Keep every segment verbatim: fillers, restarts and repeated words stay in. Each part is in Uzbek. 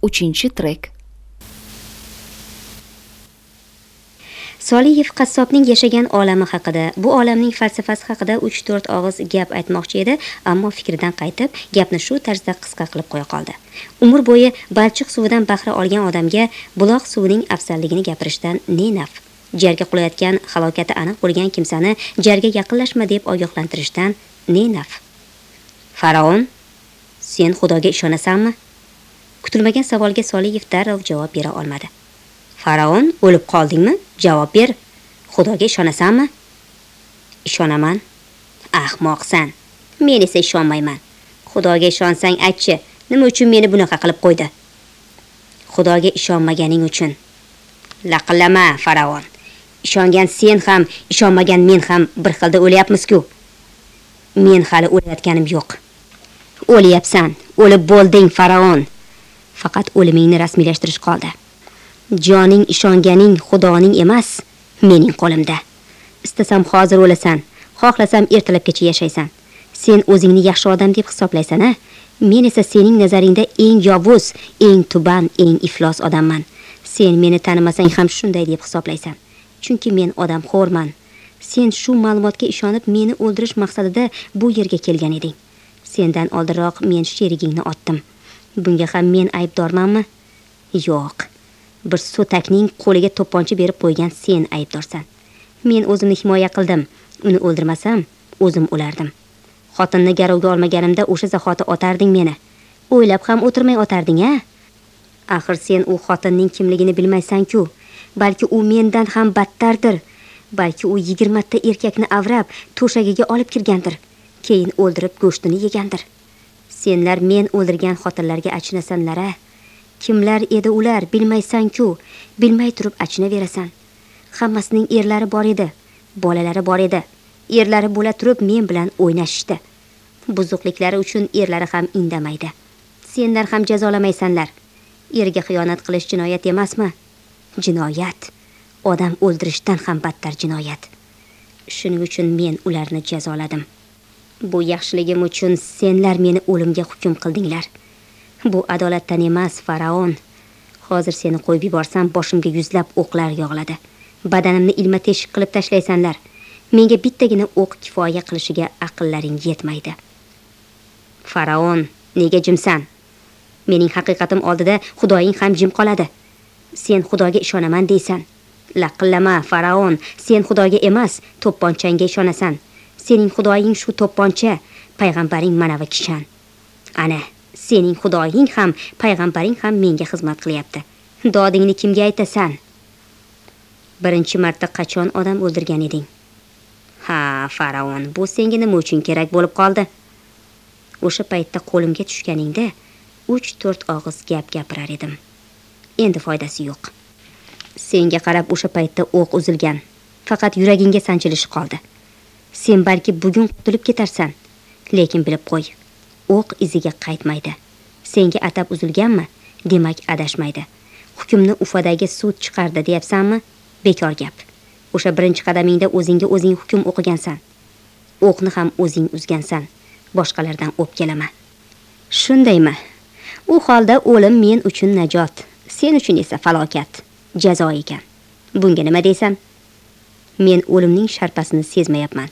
uchinchi trek. Soliyev qassobning yashagan olami haqida, bu olamning falsafasi haqida uch to'rt og'iz gap aytmoqchi edi, ammo fikridan qaytib, gapni shu tarzda qisqa qilib qo'ya qoldi. Umr bo'yi balchiq suvidan bahra olgan odamga buloq suvining afzalligini gapirishdan ne naf? Jarga qulayotgan halokati aniq bo'lgan kimsani jarga yaqinlashma deb ogohlantirishdan ne naf? Faraon, sen Xudoga ishonasanmi? Kutilmagan savolga Soliyev darrov javob bera olmadi. Faraon, o'lib qoldingmi? Javob ber. Xudoga ishonasanmi? Ishonaman. Ahmoqsan. Men esa ishonmayman. Xudoga ishonsang aytchi, nima uchun meni bunaqa qilib qo'ydi? Xudoga ishonmaganing uchun. Laqillama, Faraon. Ishongan sen ham, ishonmagan men ham bir xilda o'lyapmiz-ku. Men hali o'layotganim yo'q. O'lyapsan, o'lib bo'lding, Faraon. Faqat o'limingni rasmiylashtirish qoldi. Joning ishonganing Xudoning emas, mening qo'limda. Istasam hozir o'lasan, xohlasam ertalabgacha yashaysan. Sen o'zingni yaxshi odam deb hisoblaysan-a? Men esa sening nazaringda eng yovuz, eng tuban, eng iflos odamman. Sen meni tanimasang ham shunday deb hisoblaysan. Chunki men odam xo'rman. Sen shu ma'lumotga ishonib meni o'ldirish maqsadida bu yerga kelgan eding. Sendan oldinroq men sherigingni otdim. Bunga ham men aybdormanmi? Yo'q. Bir so'takning qo'liga to'pponcha berib qo'ygan sen aybdorsan. Men o'zimni himoya qildim. Uni o'ldirmasam, o'zim o'lardim. Xotinni garovga olmaganimda o'sha zahoti otarding meni. O'ylab ham o'tirmay otarding-a? Axir sen u xotinning kimligini bilmaysan-ku. Balki u mendan ham battardir. Balki u yigirma ta erkakni avrab, to'shagiga olib kirgandir. Keyin o'ldirib go'shtini yegandir. Senlar men o'ldirgan xotinlarga achinasanlar-a? Kimlar edi ular, bilmaysan-ku. Bilmay turib achinaverasan. Hammasining erlari bor edi, bolalari bor edi. Erlari bo'la turib men bilan o'ynashishdi. Buzuqliklari uchun erlari ham indamaydi. Senlar ham jazolamaysanlar. Erga xiyonat qilish jinoyat emasmi? Jinoyat. Odam o'ldirishdan ham battar jinoyat. Shuning uchun men ularni jazoladim. Bu yaxshiligim uchun senlar meni o'limga hukm qildinglar. Bu adolatdan emas, Faraon. Hozir seni qo'yib yuborsam, boshimga yuzlab o'qlar yog'iladi. Badanimni ilma teshik qilib tashlaysanlar. Menga bittagina o'q kifoya qilishiga aqllaring yetmaydi. Faraon, nega jimsan? Mening haqiqatim oldida Xudoying ham jim qoladi. Sen Xudoga ishonaman deysan. Laqillama, Faraon, sen Xudoga emas, to'pponchangga ishonasan. Sening Xudoying shu to'pponcha, payg'ambaring manavi kishan. Ana, sening Xudoying ham, payg'ambaring ham menga xizmat qilyapti. Dodingni kimga aytasan? Birinchi marta qachon odam o'ldirgan eding? Ha, Faraon, bu senga nima uchun kerak bo'lib qoldi? O'sha paytda qo'limga tushganingda uch to'rt og'iz gap gapirar edim. Endi foydasi yo'q. Senga qarab o'sha paytda o'q uzilgan. Faqat yuragingga sanchilishi qoldi. Sen balki bugun qutulib ketarsan, lekin bilib qo'y. O'q iziga qaytmaydi. Senga atab uzilganmi? Demak adashmaydi. Hukmni Ufadagi sud chiqardi deyapsanmi? Bekor gap. O'sha birinchi qadamingda o'zingga o'zing hukm o'qigansan. O'qni ham o'zing uzgansan. Boshqalardan o'pkalama. Shundaymi? U holda o'lim men uchun najot, sen uchun esa falokat, jazo ekan. Bunga nima deysan? Men o'limning sharpasini sezmayapman.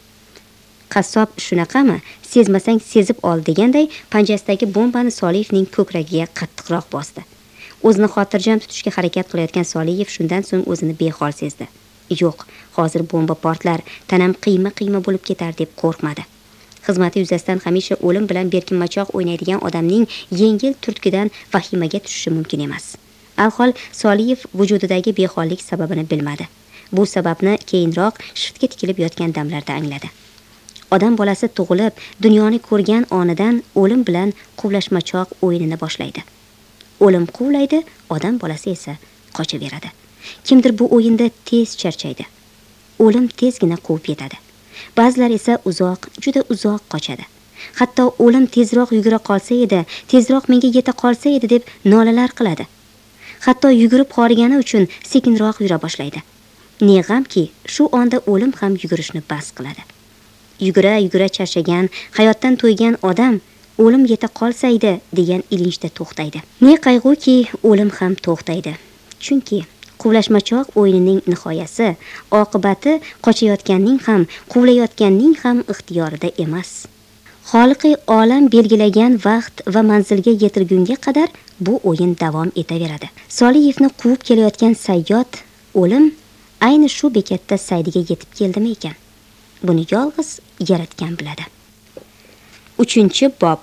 Qassob shunaqami? Sezmasang sezib ol deganday panjasidagi bombani Soliyevning ko'kragiga qattiqroq bosdi. O'zini xotirjam tutishga harakat qilayotgan Soliyev shundan so'ng o'zini behol sezdi. Yo'q, hozir bomba portlar, tanam qiyma-qiyma bo'lib ketar deb qo'rqmadi. Xizmati yuzasidan hamisha o'lim bilan berkinmachoq o'ynaydigan odamning yengil turtkidan vahimaga tushishi mumkin emas. Alhol Soliyev vujudidagi behollik sababini bilmadi. Bu sababni keyinroq shiftga tikilib yotgan damlarda angladi. Odam bolasi tug'ilib, dunyoni ko'rgan onidan o'lim bilan quvlashmachoq o'yinini boshlaydi. O'lim quvlaydi, odam bolasi esa qochaveradi. Kimdir bu o'yinda tez charchaydi. O'lim tezgina quvib yetadi. Ba'zilar esa uzoq, juda uzoq qochadi. Hatto o'lim tezroq yugura qolsa edi, tezroq menga yeta qolsa edi deb nolalar qiladi. Hatto yugurib horigani uchun sekinroq yura boshlaydi. Ne g'amki, shu onda o'lim ham yugurishni bas qiladi. Yugura, yugura charchagan, hayotdan to'ygan odam o'lim yeta qolsaydi degan ilinjda to'xtaydi. Ne qayg'uki, o'lim ham to'xtaydi. Chunki quvlashmachoq o'yinining nihoyasi, oqibati qochayotganning ham, quvlayotganning ham ixtiyorida emas. Xoliqi olam belgilagan vaqt va manzilga yetilgunga qadar bu o'yin davom etaveradi. Soliyevni quvib kelayotgan sayyod o'lim ayni shu bekatda saydiga yetib keldimi ekan? Buni yolg'iz yaratgan biladi. uchinchi bob.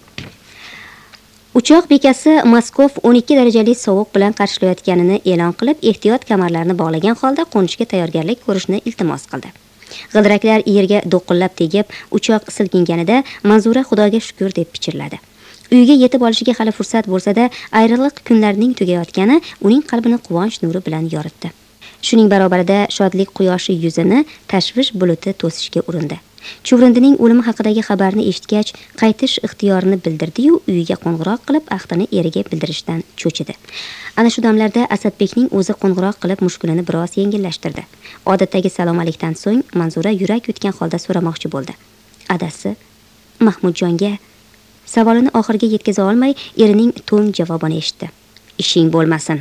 Uchoq bekasi Moskov o'n ikki darajali sovuq bilan qarshilayotganini e'lon qilib, ehtiyot kamarlarini bog'lagan holda qo'nishga tayyorgarlik ko'rishni iltimos qildi. G'ildiraklar yerga do'qillab tegib, uchoq silkinganida Manzura Xudoga shukr deb pichirladi. Uyga yetib olishiga hali fursat bo'lsa-da, ayriliq kunlarning tugayotgani uning qalbini quvonch nuri bilan yoritdi. Shuning barobarida shodlik quyoshi yuzini tashvish buluti to'sishga urindi. Chuvrindining o'limi haqidagi xabarni eshitgach, qaytish ixtiyorini bildirdi-yu, uyiga qo'ng'iroq qilib, axtini eriga bildirishdan cho'chidi. Ana shu damlarda Asadbekning o'zi qo'ng'iroq qilib, mushkulini biroz yengillashtirdi. Odatdagi salom alikdan so'ng Manzura yurak yutgan holda so'ramoqchi bo'ldi. Adasi Mahmudjonga savolini oxiriga yetkaza olmay, erining to'ng javobini eshitdi. Ishing bo'lmasin.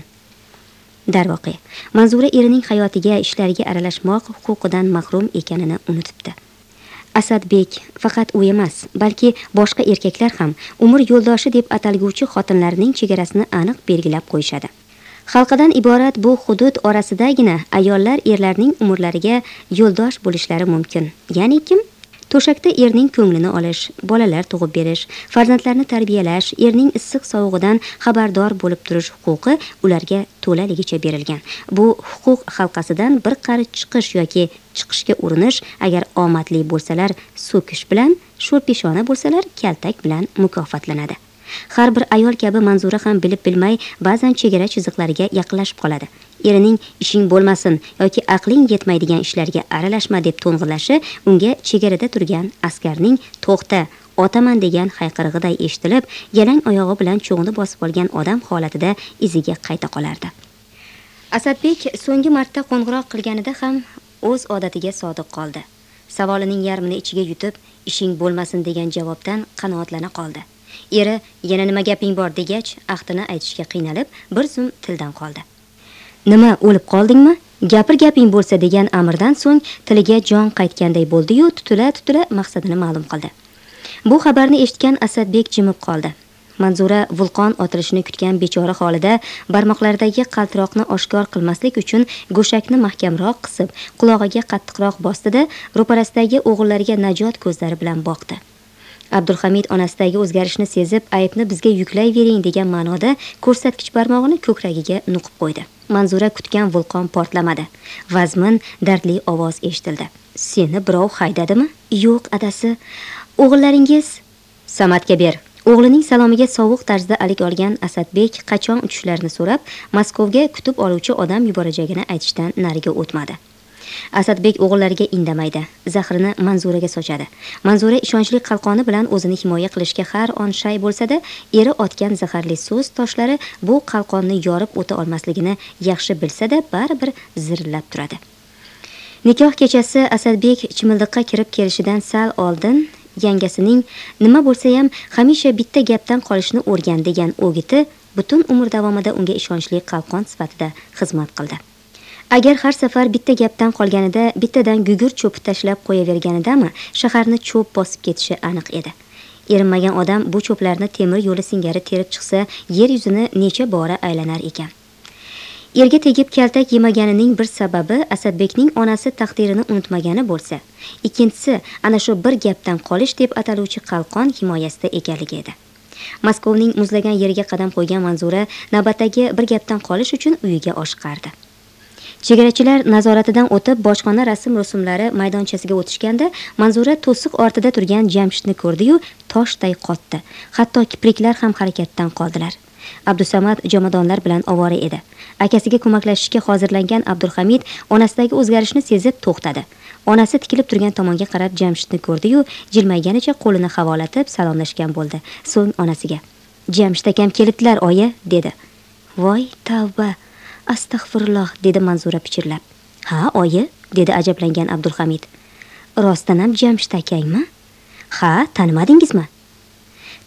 Darvoqe, Manzura erining hayotiga, ishlariga aralashmoq huquqidan mahrum ekanini unutibdi. Asadbek faqat u emas, balki boshqa erkaklar ham umr yo'ldoshi deb atalguvchi xotinlarning chegarasini aniq belgilab qo'yishadi. Xalqidan iborat bu hudud orasidagina ayollar erlarning umrlariga yo'ldosh bo'lishlari mumkin. Ya'ni kim? To'shakda erning ko'nglini olish, bolalar tug'ib berish, farzandlarni tarbiyalash, erning issiq sovug'idan xabardor bo'lib turish huquqi ularga to'laligicha berilgan. Bu huquq halqasidan bir qarich chiqish yoki chiqishga urinish, agar omadli bo'lsalar so'kish bilan, sho'rpeshona bo'lsalar kaltak bilan mukofotlanadi. Har bir ayol kabi Manzura ham bilib bilmay ba'zan chegara chiziqlariga yaqinlashib qoladi. Erining ishing bo'lmasin yoki aqling yetmaydigan ishlarga aralashma deb to'ng'illashi unga chegarada turgan askarning to'xta, otaman degan hayqirig'iday eshitilib, yalang oyog'i bilan cho'g'ni bosib olgan odam holatida iziga qayta qolardi. Asadbek so'nggi marta qo'ng'iroq qilganida ham o'z odatiga sodiq qoldi. Savolining yarmini ichiga yutib, ishing bo'lmasin degan javobdan qanoatlana qoldi. Eri yana nima gaping bor degach, ahdini aytishga qiynalib, bir zum tildan qoldi. Nima, o'lib qoldingmi? Gapir gaping bo'lsa degan amirdan so'ng tiliga jon qaytganday bo'ldi-yu, tutula-tutula maqsadini ma'lum qildi. Bu xabarni eshitgan Asadbek jimib qoldi. Manzura vulqon otilishini kutgan bechora holida barmoqlaridagi qaltiroqni oshkor qilmaslik uchun go'shakni mahkamroq qisib, qulog'iga qattiqroq bosdi-da, ro'parasidagi o'g'illariga najot ko'zlari bilan boqdi. Abdulhamid onasidagi o'zgarishni sezib, aybni bizga yuklayvering degan ma'noda ko'rsatkich barmog'ini ko'kragiga nuqib qo'ydi. Manzura kutgan vulqon portlamadi. Vazmin, dardli ovoz eshitildi. Seni birov haydadimi? Yo'q, adasi. O'g'illaringiz Samatga ber. O'g'lining salomiga sovuq tarzda alik olgan Asadbek qachon uchishlarini so'rab, Maskovga kutib oluvchi odam yuborajagini aytishdan nariga o'tmadi. Asadbek o'g'illariga indamaydi, zahrini Manzuraga sochadi. Manzura ishonchli qalqoni bilan o'zini himoya qilishga har on shay bo'lsa-da, eri otgan zaharli so'z toshlari bu qalqonni yorib o'ta olmasligini yaxshi bilsa-da, baribir zirillab turadi. Nikoh kechasi Asadbek chimildiqqa kirib kelishidan sal oldin yangasining nima bo'lsa ham hamisha bitta gapdan qolishni o'rgan degan o'giti butun umr davomida unga ishonchli qalqon sifatida xizmat qildi. Agar har safar bitta gapdan qolganida bittadan gugur cho'pib tashlab qo'yaverganidami, shaharni cho'p bosib ketishi aniq edi. Erinmagan odam bu cho'plarni temir yo'li singari terib chiqsa, yer yuzini necha bora aylanar ekan. Erga tegib kaltak yemaganining bir sababi Asadbekning onasi taqdirini unutmagani bo'lsa, ikkinchisi ana shu bir gapdan qolish deb ataluvchi qalqon himoyasida ekanligi edi. Maskovning muzlagan yeriga qadam qo'ygan Manzura navbatdagi bir gapdan qolish uchun uyiga oshiqardi. Chegarachilar nazoratidan o'tib bojxona rasm-rusumlari maydonchasiga o'tishganda Manzura to'siq ortida turgan Jamshidni ko'rdi-yu, toshday qotdi. Hatto kipriklar ham harakatdan qoldilar. Abdusamad jomadonlar bilan ovora edi. Akasiga ko'maklashishga hozirlangan Abdulhamid onasidagi o'zgarishni sezib to'xtadi. Onasi tikilib turgan tomonga qarab Jamshidni ko'rdi-yu, jilmayganicha qo'lini havolatib salomlashgan bo'ldi. So'ng onasiga: "Jamshid akam kelibdilar, oyi", dedi. "Voy, tavba. Astag'firulloh", dedi Manzura pichirlab. "Ha, oyi", dedi ajablangan Abdulhamid. "Rostdan ham Jamshid akangmi?" "Ha, tanimadingizmi?"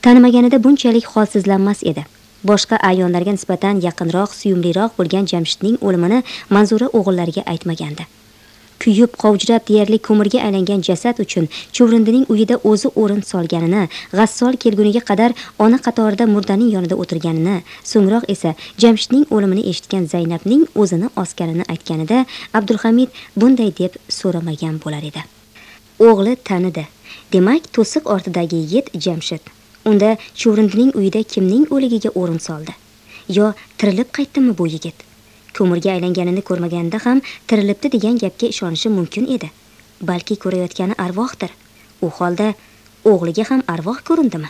Tanimaganida bunchalik holsizlanmas edi. Boshqa a'yonlarga nisbatan yaqinroq, suyumliroq bo'lgan Jamshidning o'limini Manzura o'g'illariga aytmagandi. Kuyib, qovjirab deyarli ko'mirga aylangan jasad uchun chuvrindining uyida o'zi o'rin solganini, g'assol kelguniga qadar ona qatorida murdaning yonida o'tirganini, so'ngroq esa Jamshidning o'limini eshitgan Zaynabning o'zini osganini aytganida Abdulhamid bunday deb so'ramagan bo'lar edi. O'g'li tanidi. Demak, to'siq ortidagi yigit Jamshid. Unda chuvrindining uyida kimning o'ligiga o'rin soldi? Yo tirilib qaytdimi bu yigit? Ko'mirga aylanganini ko'rmaganda ham tirilibdi degan gapga ishonishi mumkin edi. Balki ko'rayotgani arvohdir. U holda o'g'liga ham arvoh ko'rindimi?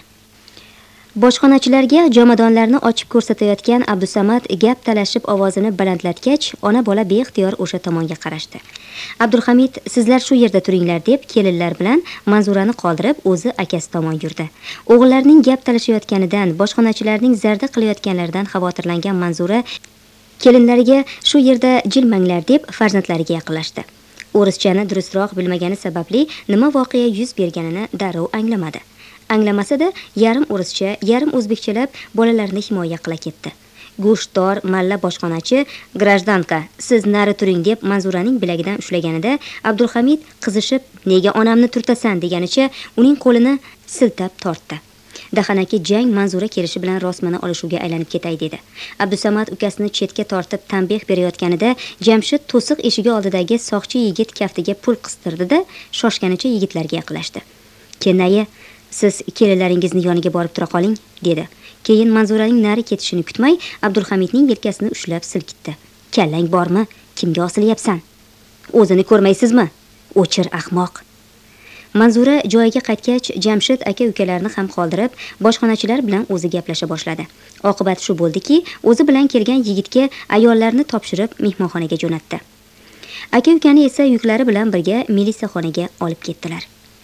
Bojxonachilarga jomadonlarni ochib ko'rsatayotgan Abdusamad gap talashib ovozini balandlatgach, ona bola beixtiyor o'sha tomonga qarashdi. Abdulhamid, sizlar shu yerda turinglar deb kelinlar bilan Manzurani qoldirib o'zi akasi tomon yurdi. O'g'illarning gap talashayotganidan, bojxonachilarning zarda qilayotganlaridan xavotirlangan Manzura kelinlariga shu yerda jilmanglar deb farzandlariga yaqinlashdi. O'rischani durustroq bilmagani sababli nima voqea yuz berganini darrov anglamadi. Anglamasa-da, yarim o'rischa, yarim o'zbekchalab bolalarini himoya qila ketdi. Go'shtdor malla bojxonachi grajdanka, siz nari turing deb Manzuraning bilagidan ushlaganida Abdulhamid qizishib, nega onamni turtasan deganicha uning qo'lini siltab tortdi. Dahanaki jang Manzura kelishi bilan rosmana olishuvga aylanib ketay dedi. Abdusamad ukasini chetga tortib tanbeh berayotganida Jamshid to'siq eshigi oldidagi soqchi yigit kaftiga pul qistirdi-da, shoshganicha yigitlarga yaqinlashdi. "Kenayi, siz kelinlaringizni yoniga borib tura qoling" dedi. Keyin Manzuraning nari ketishini kutmay Abdulhamidning yelkasini ushlab silkitdi. "Kallang bormi? Kimga osilyapsan? O'zini ko'rmaysizmi? O'chir ahmoq." Manzura joyiga qaytgach, Jamshid aka-ukalarni ham qoldirib, bojxonachilar bilan o'zi gaplasha boshladi. Oqibat shu bo'ldiki, o'zi bilan kelgan yigitga ayollarni topshirib mehmonxonaga jo'natdi. Aka-ukani esa yuklari bilan birga militsiyaxonaga olib ketdilar.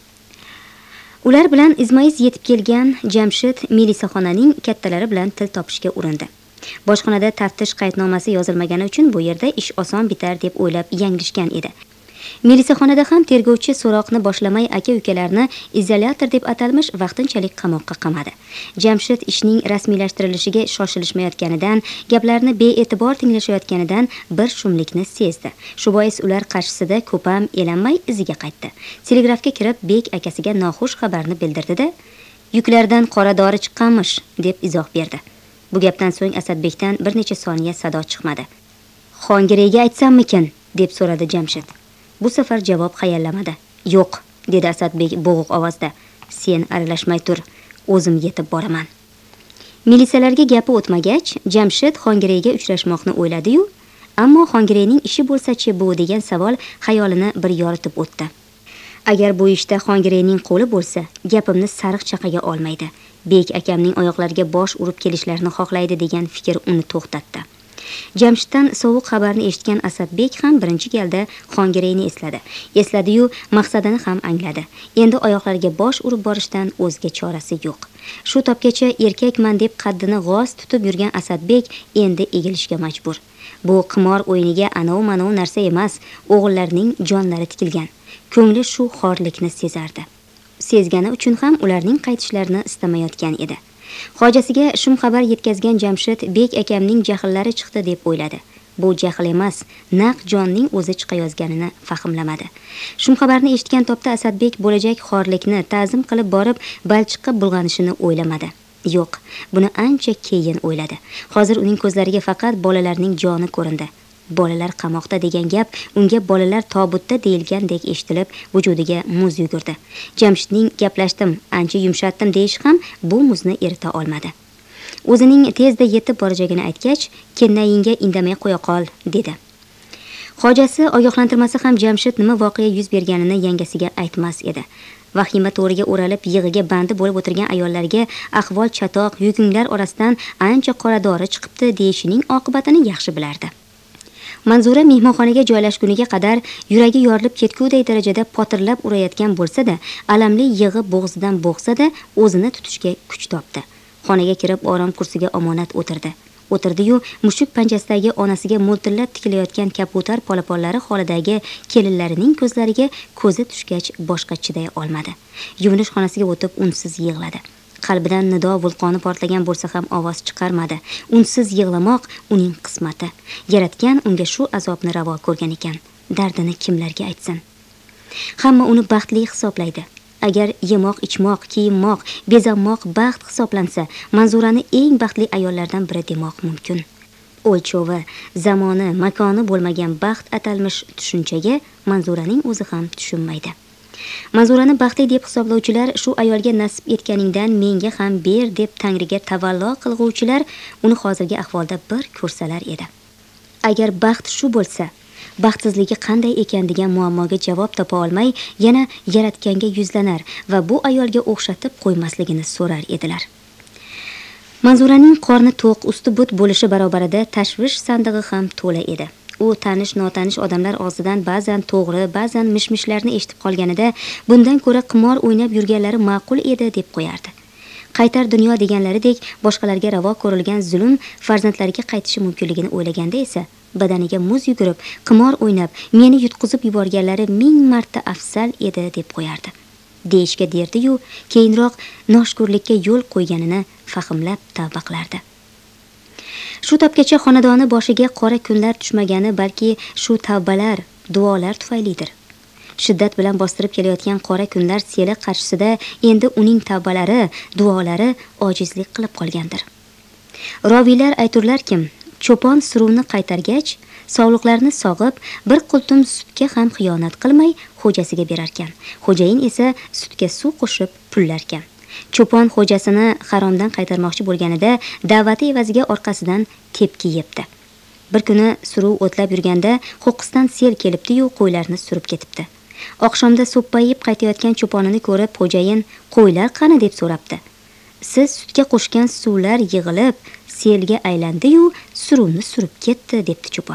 Ular bilan izma-iz yetib kelgan Jamshid militsiyaxonaning kattalari bilan til topishga urindi. Bojxonada taftish qaydnomasi yozilmagani uchun bu yerda ish oson bitar deb o'ylab yanglishgan edi. Militsiyaxonada ham tergovchi so'roqni boshlamay aka-ukalarni izolyator deb atalmish vaqtinchalik qamoqqa qamadi. Jamshid ishning rasmiylashtirilishiga shoshilishmayotganidan, gaplarni bee'tibor tinglashayotganidan bir shumlikni sezdi. Shu bois ular qarshisida ko'pam elanmay iziga qaytdi. Telegrafga kirib bek akasiga noxush xabarni bildirdi-da, "Yuklardan qora dori chiqqanmish" deb izoh berdi. Bu gapdan so'ng Asadbekdan bir necha soniya sado chiqmadi. "Xongireyga aytsammikin?" deb so'radi Jamshid. Bu safar javob hayallamadi. "Yo'q", dedi Asadbek bo'g'iq ovozda. "Sen aralashmay tur, o'zim yetib boraman." Militsiyalarga gapi o'tmagach, Jamshid Xongireyga uchrashmoqni o'yladi-yu, ammo Xongireyning ishi bo'lsa-chi bu degan savol xayolini bir yoritib o'tdi. Agar bu ishda Xongireyning qo'li bo'lsa, gapimni sariq chaqaga olmaydi. Bek akamning oyoqlariga bosh urib kelishlarini xohlaydi degan fikr uni to'xtatdi. Jamshiddan sovuq xabarni eshitgan Asadbek ham birinchi galda Xongireyni esladi. Esladi-yu, maqsadini ham angladi. Endi oyoqlariga bosh urib borishdan o'zga chorasi yo'q. Shu topgacha erkakman deb qaddini g'oz tutib yurgan Asadbek endi egilishga majbur. Bu qimor o'yiniga anov-manov narsa emas, o'g'illarining jonlari tikilgan. Ko'ngli shu xorlikni sezardi. Sezgani uchun ham ularning qaytishlarini istamayotgan edi. Hojasiga shum xabar yetkazgan Jamshid bek akamning jahllari chiqdi deb o'yladi. Bu jahl emas, naq jonning o'zi chiqayozganini fahmlamadi. Shum xabarni eshitgan topda Asadbek bo'lajak xorlikni ta'zim qilib borib balchiqqa bulg'anishini o'ylamadi. Yo'q, buni ancha keyin o'yladi. Hozir uning ko'zlariga faqat bolalarning joni ko'rindi. Bolalar qamoqda degan gap unga bolalar tobutda deyilgandek eshitilib, vujudiga muz yugurdi. Jamshidning gaplashdim, ancha yumshatdim deyish ham bu muzni erita olmadi. O'zining tezda yetib borajagini aytgach, "Kennayingga indamay qo'ya qol", dedi. Hojasi ogohlantirmasa ham Jamshid nima voqea yuz berganini yangasiga aytmas edi. Vahima to'riga o'ralib yig'iga bandi bo'lib o'tirgan ayollarga ahvol chatoq, yukinglar orasidan ancha qora dori chiqibdi deyishining oqibatini yaxshi bilardi. Manzura mehmonxonaga joylashguniga qadar yuragi yorilib ketguday darajada potirlab urayotgan bo'lsa-da, alamli yig'i bo'g'zidan bo'g'sa-da, o'zini tutishga kuch topdi. Xonaga kirib orom kursiga omonat o'tirdi. O'tirdi-yu, mushuk panjasidagi onasiga mo'ltillab tikilayotgan kaputar polaponlari holidagi kelinlarining ko'zlariga ko'zi tushgach boshqa chiday olmadi. Yuvinish xonasiga o'tib unsiz yig'ladi. qalbidan nido vulqoni portlagan bo'lsa ham ovoz chiqarmadi. Unsiz yig'lamoq uning qismati. Yaratgan unga shu azobni ravo ko'rgan ekan. Dardini kimlarga aytsin? Hamma uni baxtli hisoblaydi. Agar yemoq, ichmoq, kiyinmoq, bezanmoq baxt hisoblansa, Manzurani eng baxtli ayollardan biri demoq mumkin. O'lchovi, zamoni, makoni bo'lmagan baxt atalmish tushunchaga Manzuraning o'zi ham tushunmaydi. Manzurani baxtli deb hisoblovchilar, shu ayolga nasib etganingdan menga ham ber deb Tangriga tavallo qilguvchilar uni hozirgi ahvolda bir ko'rsalar edi. Agar baxt shu bo'lsa, baxtsizligi qanday ekan degan muammoga javob topa olmay, yana yaratganga yuzlanar va bu ayolga o'xshatib qo'ymasligini so'rar edilar. Manzuraning qorni to'q, usti but bo'lishi barobarida tashvish sandig'i ham to'la edi. U tanish notanish odamlar og'zidan ba'zan to'g'ri, ba'zan mishmishlarni eshitib qolganida, bundan ko'ra qimor o'ynab yurganlari ma'qul edi deb qo'yardi. Qaytar dunyo deganlaridek boshqalarga ravo ko'rilgan zulm farzandlariga qaytishi mumkinligini o'ylaganda esa badaniga muz yugurib, qimor o'ynab, meni yutqizib yuborganlari ming marta afzal edi deb qo'yardi. Deyishga derdi-yu, keyinroq noshkurlikka yo'l qo'yganini fahmlab tavba qilardi. Shu topgacha xonadoni boshiga qora kunlar tushmagani balki shu tavbalar, duolar tufaylidir. Shiddat bilan bostirib kelayotgan qora kunlar seli qarshisida endi uning tavbalari, duolari ojizlik qilib qolgandir. Roviylar ayturlarkim, cho'pon suruvni qaytargach, sog'liqlarni sog'ib, bir qultum sutga ham xiyonat qilmay xo'jasiga berarkan. Xo'jayin esa sutga suv qo'shib pullarkan. Cho'pon xo'jasini haromdan qaytarmoqchi bo'lganida da'vati evaziga orqasidan tepki yebdi. Bir kuni suruv o'tlab yurganda qo'qqisdan sel kelibdi-yu, qo'ylarni surib ketibdi. Oqshomda so'ppayib qaytayotgan cho'ponini ko'rib, xo'jayin qo'ylar qani deb so'rabdi. Siz sutga qo'shgan suvlar yig'ilib selga aylandi-yu, suruvni surib ketdi debdi cho'pon.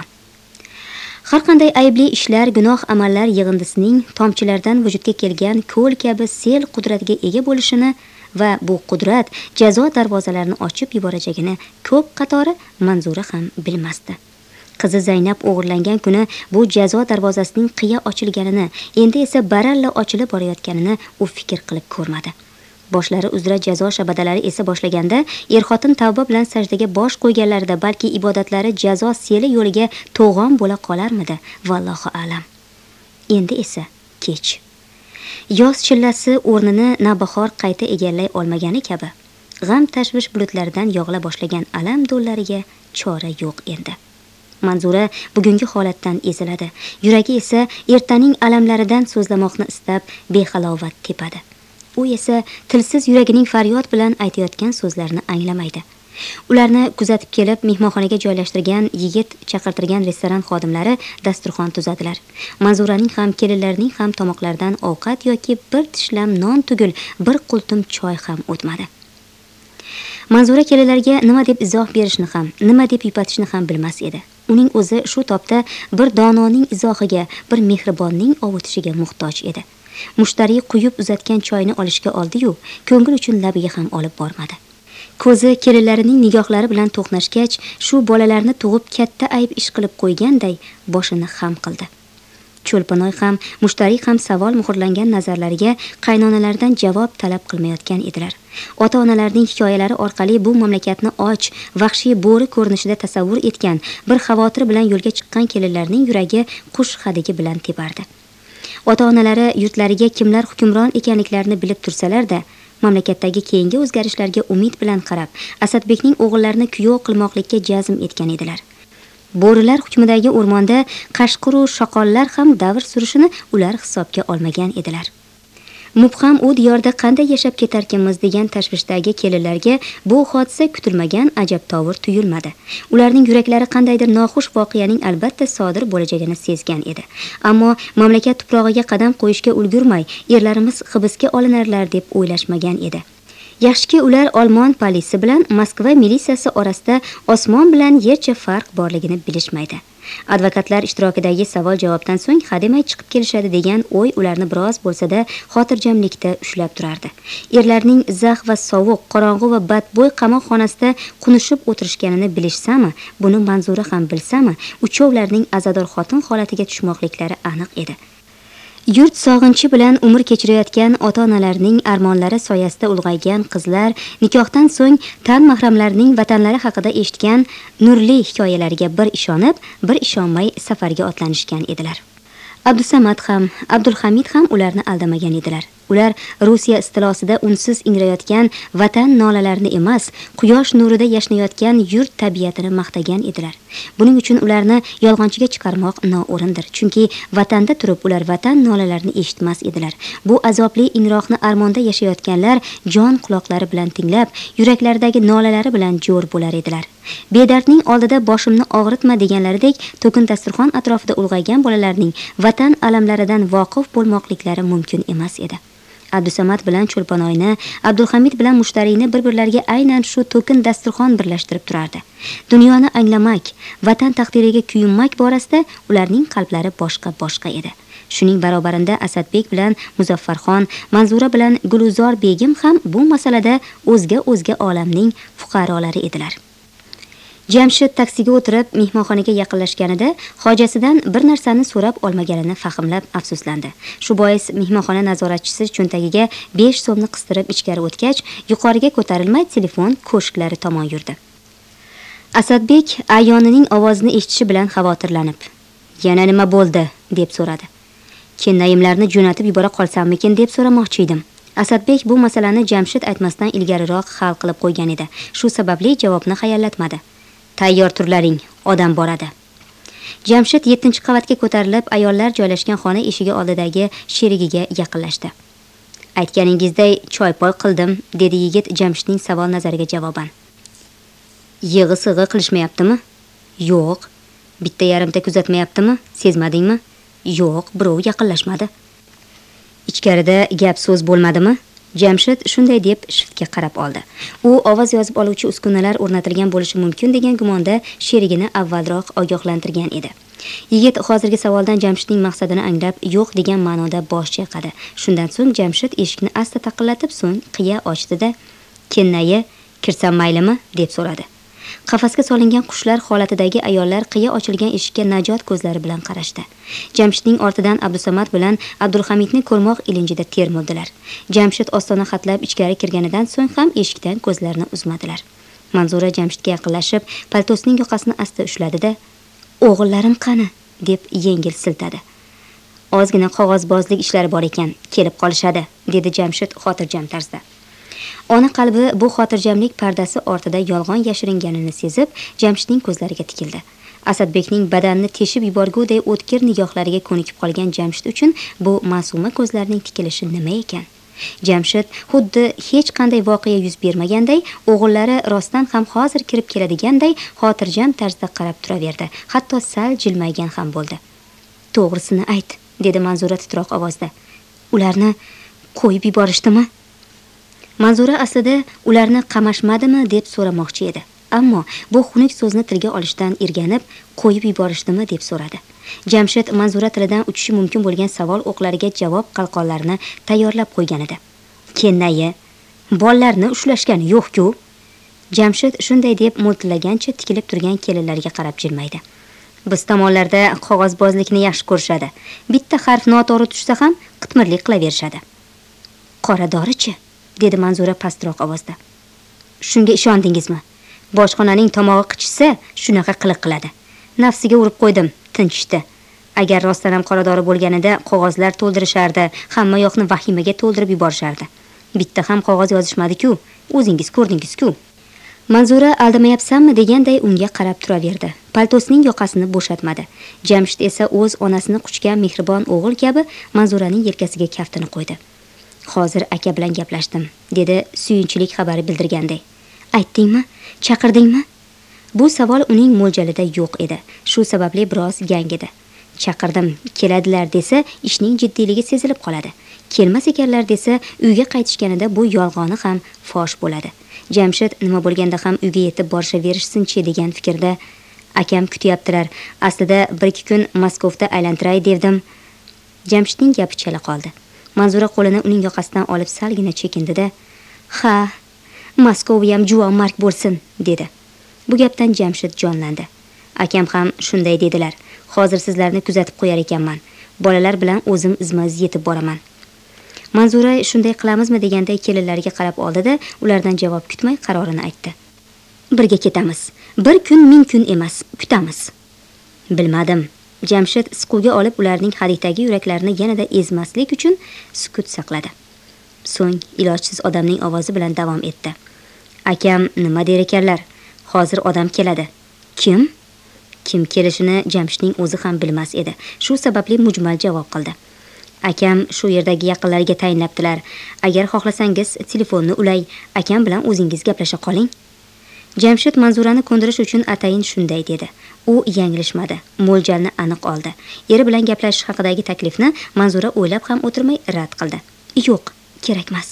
Har qanday aybli ishlar, gunoh amallar yig'indisining tomchilardan vujudga kelgan ko'l kabi sel qudratiga ega bo'lishini va bu qudrat jazo darvozalarini ochib yuborajagini ko'p qatori Manzura ham bilmasdi. Qizi Zaynab o'g'irlangan kuni bu jazo darvozasining qiya ochilganini, endi esa baralla ochilib borayotganini u fikr qilib ko'rmadi. Boshlari uzra jazo shabadalari esa boshlaganda, er-xotin tavba bilan sajdaga bosh qo'yganlarida balki ibodatlari jazo seli yo'liga to'g'on bo'la qolarmidi? Vallohu a'lam. Endi esa kech. Yoz chillasi o'rnini navbahor qayta egallay olmagani kabi, g'am tashvish bulutlaridan yog'ila boshlagan alam do'llariga chora yo'q endi. Manzura bugungi holatdan eziladi. Yuragi esa ertaning alamlaridan so'zlamoqni istab behalovat tepadi. U esa tilsiz yuragining faryod bilan aytayotgan so'zlarini anglamaydi. Ularni kuzatib kelib, mehmonxonaga joylashtirgan yigit chaqirtirgan restoran xodimlari dasturxon tuzadilar. Manzuraning ham, kelinlarining ham tomoqlaridan ovqat yoki bir tishlam non tugul, bir qultum choy ham o'tmadi. Manzura kelinlarga nima deb izoh berishni ham, nima deb yupatishni ham bilmas edi. Uning o'zi shu topda bir dononing izohiga, bir mehribonning ovutishiga muhtoj edi. Mushtariy quyib uzatgan choyni olishga oldi-yu, ko'ngil uchun labiga ham olib bormadi. Ko'zi kelinlarining nigohlari bilan to'qnashgach, shu bolalarni tug'ib katta ayb ish qilib qo'yganday boshini xam qildi. Cho'lpanoy ham, mushtariy ham savol muhrlangan nazarlariga qaynonalaridan javob talab qilmayotgan edilar. Ota-onalarning hikoyalari orqali bu mamlakatni och, vahshiy bo'ri ko'rinishida tasavvur etgan, bir xavotir bilan yo'lga chiqqan kelinlarning yuragi qush hadigi bilan tepardi. Ota-onalari yurtlariga kimlar hukmron ekanliklarini bilib tursalar-da, mamlakatdagi keyingi o'zgarishlarga umid bilan qarab, Asadbekning o'g'illarini kuyov qilmoqlikka jazm etgan edilar. Bo'rilar hukmidagi o'rmonda qashqir va shoqollar ham davr surishini ular hisobga olmagan edilar. Mubham u diyorda qanday yashab ketarkanmiz degan tashvishdagi kelinlarga bu hodisa kutilmagan ajabtovur tuyulmadi. Ularning yuraklari qandaydir noxush voqeaning albatta sodir bo'lajagini sezgan edi. Ammo mamlakat tuprog'iga qadam qo'yishga ulgurmay, erlarimiz hibsga olinarlar deb o'ylashmagan edi. Yaxshiki ular Olmon polisi bilan Moskva militsiyasi orasida osmon bilan yercha farq borligini bilishmaydi. Advokatlar ishtirokidagi savol-javobdan so'ng hademay chiqib kelishadi degan o'y ularni biroz bo'lsa-da xotirjamlikda ushlab turardi. Erlarning zax va sovuq, qorong'u va badbo'y qamoqxonasida qunishib o'tirishganini bilishsami, buni Manzura ham bilsami, uchovlarning azador xotin holatiga tushmoqliklari aniq edi. Yurt sog'inchi bilan umr kechirayotgan ota-onalarning armonlari soyasida ulg'aygan qizlar nikohdan so'ng tan mahramlarining vatanlari haqida eshitgan nurli hikoyalariga bir ishonib, bir ishonmay safarga otlanishgan edilar. Abdusamad ham, Abdulhamid ham ularni aldamagan edilar. Ular Rossiya istilosida unsiz ingrayotgan vatan nolalarini emas, quyosh nurida yashnayotgan yurt tabiatini maqtagan edilar. Buning uchun ularni yolg'onchiga chiqarmoq noo'rindir. Chunki vatanda turib ular vatan nolalarini eshitmas edilar. Bu azobli ingroqni armonda yashayotganlar jon quloqlari bilan tinglab, yuraklaridagi nolalari bilan jo'r bo'lar edilar. Bedardning oldida boshimni og'ritma deganlaridek, to'kin dasturxon atrofida ulg'aygan bolalarning vatan alamlaridan voqif bo'lmoqliklari mumkin emas edi. Abdusamad bilan Cho'lponoyni, Abdulhamid bilan Mushtariyni bir-birlariga aynan shu to'kin dasturxon birlashtirib turardi. Dunyoni anglamak, vatan taqdiriga kuyunmak borasida ularning qalblari boshqa-boshqa edi. Shuning barobarinda Asadbek bilan Muzaffarxon, Manzura bilan Guluzor begim ham bu masalada o'zga-o'zga olamning fuqarolari edilar. Jamshid taksiga o'tirib mehmonxonaga yaqinlashganida hojasidan bir narsani so'rab olmaganini fahmlab afsuslandi. Shu bois mehmonxona nazoratchisi cho'ntagiga besh so'mni qistirib ichkari o'tgach, yuqoriga ko'tarilmay telefon ko'shklari tomon yurdi. Asadbek ayonining ovozini eshitishi bilan xavotirlanib, "Yana nima bo'ldi?" deb so'radi. "Kennayimlarni jo'natib yubora qolsammikin deb so'ramoqchi edim." Asadbek bu masalani Jamshid aytmasdan ilgariroq hal qilib qo'ygan edi. Shu sababli javobni hayallatmadi. "Tayyor turlaring, odam boradi." Jamshid yettinchi qavatga ko'tarilib, ayollar joylashgan xona eshigi oldidagi sherigiga yaqinlashdi. "Aytganingizday choy-poy qildim", dedi yigit Jamshidning savol nazariga javoban. "Yig'i-sig'i qilishmayaptimi?" "Yo'q." "Bitta yarimta kuzatmayaptimi? Sezmadingmi?" "Yo'q, birov yaqinlashmadi." "Ichkarida gap so'z bo'lmadimi?" Jamshid shunday deb shiftga qarab oldi. U ovoz yozib oluvchi uskunalar o'rnatilgan bo'lishi mumkin degan gumonda sherigini avvalroq ogohlantirgan edi. Yigit hozirgi savoldan Jamshidning maqsadini anglab, yo'q degan ma'noda bosh chayqadi. Shundan so'ng Jamshid eshikni asta taqillatib, so'ng qiya ochdi-da, "Kennayi, kirsam maylimi?" deb so'radi. Qafasga solingan qushlar holatidagi ayollar qiya ochilgan eshikka najot ko'zlari bilan qarashdi. Jamshidning ortidan Abdusamad bilan Abdulhamidni ko'rmoq ilinjida termildilar. Jamshid ostona xatlab ichkari kirganidan so'ng ham eshikdan ko'zlarini uzmadilar. Manzura Jamshidga yaqinlashib, paltosining yoqasini asta ushladi-da, "O'g'illarim qani?" deb yengil siltadi. "Ozgina qog'ozbozlik ishlari bor ekan, kelib qolishadi", dedi Jamshid xotirjam tarzda. Ona qalbi bu xotirjamlik pardasi ortida yolg'on yashiringanini sezib, Jamshidning ko'zlariga tikildi. Asadbekning badanni teshib yuborguday o'tkir nigohlariga ko'nikib qolgan Jamshid uchun bu ma'suma ko'zlarning tikilishi nima ekan? Jamshid xuddi hech qanday voqea yuz bermaganday, o'g'illari rostdan ham hozir kirib keladiganday xotirjam tarzda qarab turaverdi. Hatto sal jilmaygan ham bo'ldi. "To'g'risini ayt", dedi Manzura titroq ovozda. "Ularni qo'yib yuborishdimi?" Manzura aslida ularni qamashmadimi deb so'ramoqchi edi. Ammo bu xunuk so'zni tilga olishdan irganib, qo'yib yuborishdimi deb so'radi. Jamshid Manzura tilidan uchishi mumkin bo'lgan savol o'qlariga javob qalqonlarini tayyorlab qo'ygan edi. "Kennayi, bollarni ushlashgani yo'q-ku?" Jamshid shunday deb mo'ltillagancha tikilib turgan kelinlarga qarab jilmaydi. "Biz tomonlarda qog'ozbozlikni yaxshi ko'rishadi. Bitta harf noto'g'ri tushsa ham qitmirlik qilaverishadi." "Qora dorichi?" dedi Manzura pastroq ovozda. "Shunga ishondingizmi? Boshxonaning tomog'i qichishsa, shunaqa qiliq qiladi. Nafsiga urib qo'ydim, tinchishdi. Agar rostdan ham qoradori bo'lganida qog'ozlar to'ldirishardi, hamma yoqni vahimaga to'ldirib yuborishardi. Bitta ham qog'oz yozishmadi-ku, o'zingiz ko'rdingiz-ku." Manzura aldamayapsanmi deganday unga qarab turaverdi. Paltosining yoqasini bo'shatmadi. Jamshid esa o'z onasini quchgan mehribon o'g'il kabi Manzuraning yelkasiga kaftini qo'ydi. "Hozir aka bilan gaplashdim", dedi suyunchilik xabari bildirganday. "Aytdingmi? Chaqirdingmi?" Bu savol uning mo'ljalida yo'q edi. Shu sababli biroz gang edi. "Chaqirdim, keladilar" desa, ishning jiddiyligi sezilib qoladi. "Kelmas ekanlar" desa, uyga qaytishganida bu yolg'oni ham fosh bo'ladi. Jamshid nima bo'lganda ham uyga yetib borishaverishsin-chi degan fikrda, "Akam kutyaptilar. Aslida bir ikki kun Moskvada aylantiray devdim." Jamshidning gapi chala qoldi. Manzura qo'lini uning yoqasidan olib salgina chekindi-da, "Ha, Moskva ham juvon mark bo'lsin", dedi. Bu gapdan Jamshid jonlandi. "Akam ham shunday dedilar. Hozir sizlarni kuzatib qo'yar ekanman. Bolalar bilan o'zim izma-iz yetib boraman. Manzura shunday qilamizmi deganday kelinlariga qarab oldi-da, ulardan javob kutmay qarorini aytdi. Birga ketamiz. Bir kun ming kun emas, kutamiz. Bilmadim. Jamshid siquvga olib ularning hadikdagi yuraklarini yanada ezmaslik uchun sukut saqladi. So'ng ilojsiz odamning ovozi bilan davom etdi. Akam nima der ekanlar? Hozir odam keladi. Kim? Kim kelishini Jamshidning o'zi ham bilmas edi. Shu sababli mujmal javob qildi. Akam shu yerdagi yaqinlariga tayinlabdilar. Agar xohlasangiz telefonni ulay, akam bilan o'zingiz gaplasha qoling. Jamshid Manzurani ko'ndirish uchun atayin shunday dedi. U yanglishmadi, mo'ljalni aniq oldi. Eri bilan gaplashish haqidagi taklifni Manzura o'ylab ham o'tirmay rad qildi. Yo'q, kerakmas.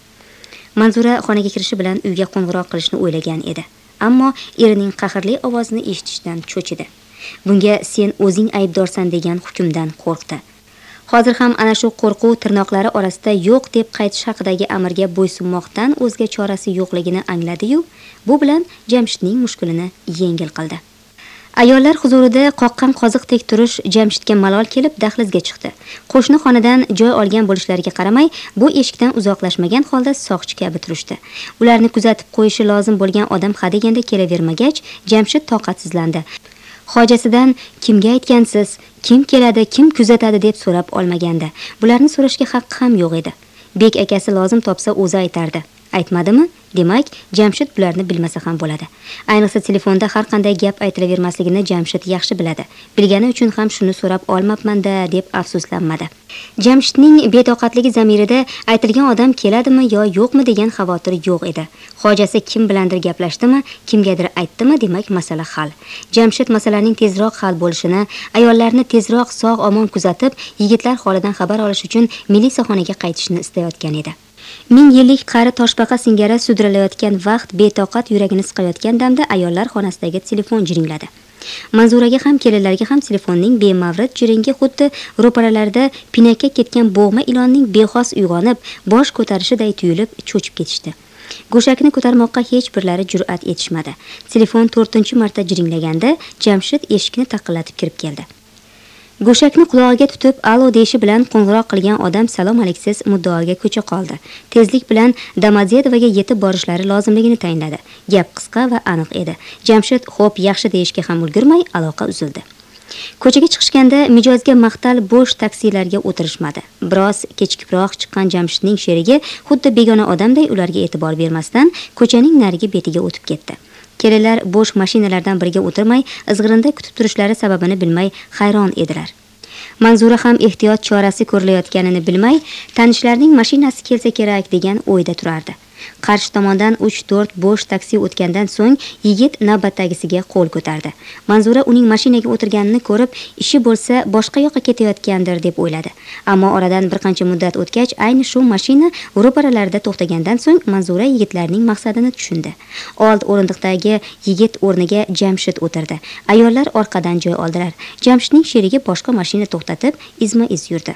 Manzura xonaga kirishi bilan uyga qo'ng'iroq qilishni o'ylagan edi. Ammo erining qahrli ovozini eshitishdan cho'chidi. Bunga sen o'zing aybdorsan degan hukmdan qo'rqdi. Hozir ham ana shu qo'rquv tirnoqlari orasida yo'q deb qaytish haqidagi amirga bo'ysunmoqdan o'zga chorasi yo'qligini angladi-yu, bu bilan Jamshidning mushkulini yengil qildi. Ayollar huzurida qoqqan qoziqdek turish Jamshidga malol kelib dahlizga chiqdi. Qo'shni xonadan joy olgan bo'lishlariga qaramay, bu eshikdan uzoqlashmagan holda soqchi kabi turishdi. Ularni kuzatib qo'yishi lozim bo'lgan odam hadeganda kelavermagach, Jamshid toqatsizlandi. Hojasidan kimga aytgansiz, kim keladi, kim kuzatadi deb so'rab olmaganda. Bularni so'rashga haqqi ham yo'q edi. Bek akasi lozim topsa o'zi aytardi. Aytmadimi? Demak, Jamshid bularni bilmasa ham bo'ladi. Ayniqsa telefonda har qanday gap aytilavermasligini Jamshid yaxshi biladi. Bilgani uchun ham shuni so'rab olmabman-da deb afsuslanmadi. Jamshidning betoqatligi zamirida aytilgan odam keladimi yo yo'qmi degan xavotir yo'q edi. Hojasi kim bilandir gaplashdimi, kimgadir aytdimi, demak masala hal. Jamshid masalaning tezroq hal bo'lishini, ayollarni tezroq sog'-omon kuzatib, yigitlar holidan xabar olish uchun militsiyaxonaga qaytishni istayotgan edi. Ming yillik qari toshbaqa singari sudralayotgan vaqt betoqat yuragini siqayotgan damda ayollar xonasidagi telefon jiringladi. Manzuraga ham kelinlarga ham telefonning bemavrid jiringi xuddi ro'paralarda pinakka ketgan bo'g'ma ilonning bexos uyg'onib, bosh ko'tarishiday tuyulib cho'chib ketishdi. Go'shakni ko'tarmoqqa hech birlari jur'at etishmadi. Telefon to'rtinchi marta jiringlaganda Jamshid eshikni taqillatib kirib keldi. Go'shakni qulog'iga tutib alo deyishi bilan qo'ng'iroq qilgan odam salom alayksiz muddaoga ko'cha qoldi. Tezlik bilan Domodedovaga yetib borishlari lozimligini tayinladi. Gap qisqa va aniq edi. Jamshid xo'p yaxshi deyishga ham ulgurmay aloqa uzildi. Ko'chaga chiqishganda mijozga maqtal bo'sh taksilarga o'tirishmadi. Biroz kechikibroq chiqqan Jamshidning sherigi xuddi begona odamday ularga e'tibor bermasdan ko'chaning narigi betiga o'tib ketdi. Kelinlar bo'sh mashinalardan biriga o'tirmay, izg'irinda kutib turishlari sababini bilmay hayron edilar. Manzura ham ehtiyot chorasi ko'rilayotganini bilmay, tanishlarining mashinasi kelsa kerak degan o'yda turardi. Qarshi tomondan uch to'rt bo'sh taksi o'tgandan so'ng yigit navbatdagisiga qo'l ko'tardi. Manzura uning mashinaga o'tirganini ko'rib, ishi bo'lsa boshqa yoqqa ketayotgandir deb o'yladi. Ammo oradan bir qancha muddat o'tgach, ayni shu mashina ro'paralarida to'xtagandan so'ng Manzura yigitlarning maqsadini tushundi. Old o'rindiqdagi yigit o'rniga Jamshid o'tirdi. Ayollar orqadan joy oldilar. Jamshidning sherigi boshqa mashina to'xtatib, izma-iz yurdi.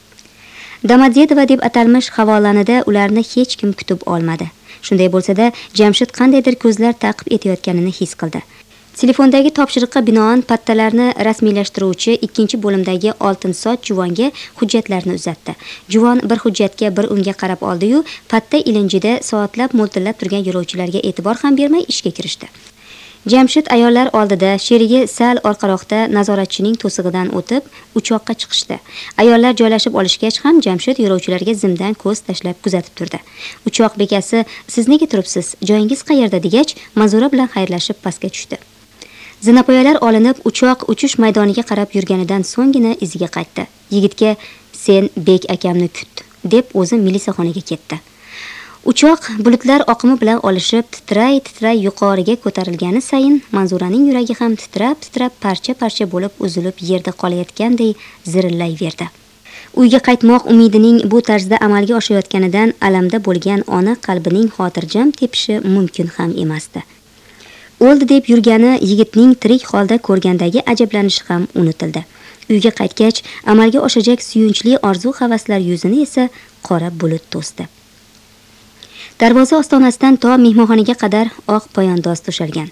Domodedova deb atalmish havolanida ularni hech kim kutib olmadi. Shunday bo'lsa-da, Jamshid qandaydir ko'zlar taqib etayotganini his qildi. Telefondagi topshiriqqa binoan pattalarni rasmiylashtiruvchi ikkinchi bo'limdagi oltin soch juvonga hujjatlarni uzatdi. Juvon bir hujjatga bir unga qarab oldi-yu, patta ilinjida soatlab mo'ltillab turgan yo'lovchilarga e'tibor ham bermay ishga kirishdi. Jamshid ayollar oldida, sherigi sal orqaroqda nazoratchining to'sig'idan o'tib, uchoqqa chiqishdi. Ayollar joylashib olishgach ham Jamshid yo'lovchilarga zimdan ko'z tashlab kuzatib turdi. Uchoq bekasi, "Siz nega turibsiz? Joyingiz qayerda?" degach, Manzura bilan xayrlashib pastga tushdi. Zinapoyalar olinib, uchoq uchish maydoniga qarab yurganidan so'nggina iziga qaytdi. Yigitga "Sen bek akamni kut" deb o'zi militsiyaxonaga ketdi. Uchoq bulutlar oqimi bilan olishib, titray-titray yuqoriga ko'tarilgani sayin Manzuraning yuragi ham titrab-titrab parcha-parcha bo'lib uzilib yerda qolayotganday zirillayverdi. Uyga qaytmoq umidining bu tarzda amalga oshayotganidan alamda bo'lgan ona qalbining xotirjam tepishi mumkin ham emasdi. O'ldi deb yurgani yigitning tirik holda ko'rgandagi ajablanishi ham unutildi. Uyga qaytgach, amalga oshajak suyunchli orzu-havaslar yuzini esa qora bulut to'sdi. Darvoza ostonasidan to mehmonxonaga qadar oq poyandoz to'shalgan.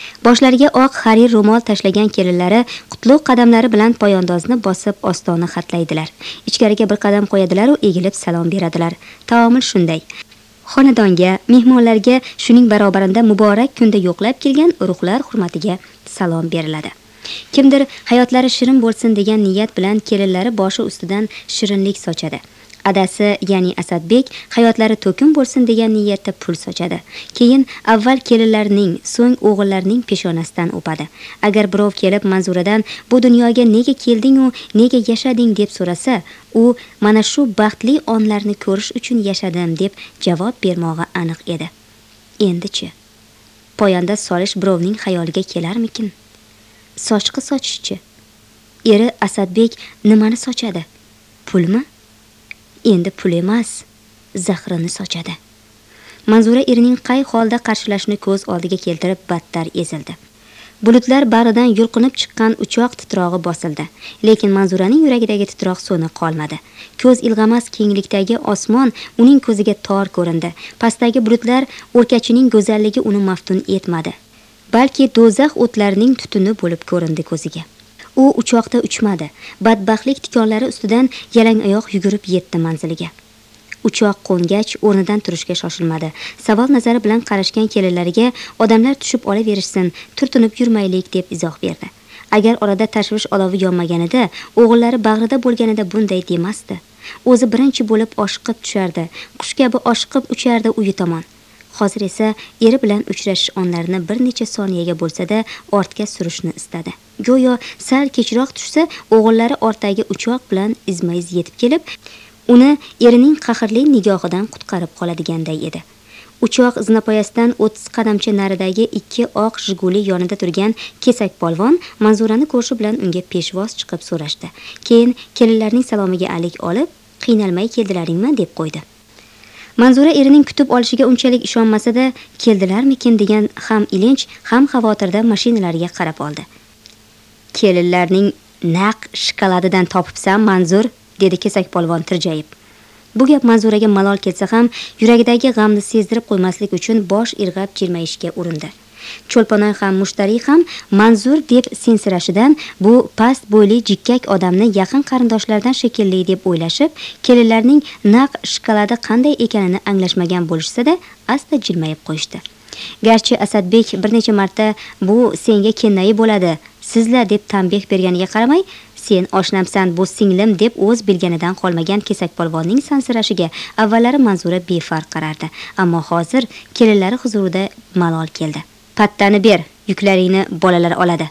Boshlariga oq harir ro'mol tashlagan kelinlari qutlug' qadamlari bilan poyondozni bosib ostona xatlaydilar. Ichkariga bir qadam qo'yadilar va egilib salom beradilar. Taomil shunday. Xonadonga, mehmonlarga shuning barobarida muborak kunda yo'qlab kelgan ruhlar hurmatiga salom beriladi. Kimdir hayotlari shirin bo'lsin degan niyat bilan kelinlari boshi ustidan shirinlik sochadi. Adasi, ya'ni Asadbek, hayotlari to'kin bo'lsin degan niyatda pul sochadi. Keyin avval kelinlarning, so'ng o'g'illarning peshonasidan o'padi. Agar birov kelib Manzuradan bu dunyoga nega kelding u, nega yashading deb so'rasa, u mana shu baxtli onlarni ko'rish uchun yashadim deb javob bermog'i aniq edi. Endi-chi, poyanda solish birovning xayoliga kelarmikin? Sochqi sochishchi. Eri Asadbek nimani sochadi? Pulmi? Endi pul emas, zahrini sochadi. Manzura erining qay holda qarshilashni ko'z oldiga keltirib battar ezildi. Bulutlar bag'ridan yulqinib chiqqan uchoq titrog'i bosildi, lekin Manzuraning yuragidagi titroq so'nib qolmadi. Ko'z ilg'amas kenglikdagi osmon uning ko'ziga tor ko'rindi. Pastdagi bulutlar o'rkachining go'zalligi uni maftun etmadi, balki do'zax o'tlarining tutuni bo'lib ko'rindi ko'ziga. U uchoqda uchmadi. Badbaxtlik tikonlari ustidan yalang oyoq yugurib yetdi manziliga. Uchoq qo'ngach o'rnidan turishga shoshilmadi. Savol nazari bilan qarashgan kelinlariga odamlar tushib olaverishsin, turtinib yurmaylik deb izoh berdi. Agar orada tashvish olovi yonmaganida, o'g'illari bag'rida bo'lganida bunday demasdi. O'zi birinchi bo'lib oshiqib tushardi, qush kabi oshiqib uchardi uyi tomon. Hozir esa eri bilan uchrashish onlarini bir necha soniyaga bo'lsa-da ortga surishni istadi. Go'yo sal kechroq tushsa, o'g'illari ortdagi uchoq bilan izma-iz yetib kelib, uni erining qahrli nigohidan qutqarib qoladiganday edi. Uchoq zinapoyasidan o'ttiz qadamcha naridagi ikki oq Jiguli yonida turgan kesak polvon Manzurani ko'rishi bilan unga peshvoz chiqib so'rashdi. Keyin kelinlarning salomiga alik olib, qiynalmay keldilaringmi deb qo'ydi. Manzura erining kutib olishiga unchalik ishonmasa-da, keldilarmikin degan ham ilinch, ham xavotirda mashinalariga qarab oldi. Kelinlarning naq shokoladidan topibsan, Manzur, dedi kesak polvon tirjayib. Bu gap Manzuraga malol kelsa ham, yuragidagi g'amni sezdirib qo'ymaslik uchun bosh irg'ab jilmayishga urindi. Cho'lponoy ham, mushtariy ham Manzur deb sensirashidan bu past bo'yli jikkak odamni yaqin qarindoshlardan shekilli deb o'ylashib, kelinlarning naq shokoladi qanday ekanini anglashmagan bo'lishsa-da, asta jilmayib qo'yishdi. Garchi Asadbek bir necha marta bu senga kennayi bo'ladi, sizlar deb tanbeh berganiga qaramay, sen oshnamsan, bu singlim deb o'z bilganidan qolmagan kesak polvonning sansirashiga avvallari Manzura befarq qarardi, ammo hozir kelinlari huzurida malol keldi. Pattani ber, yuklaringni bolalar oladi.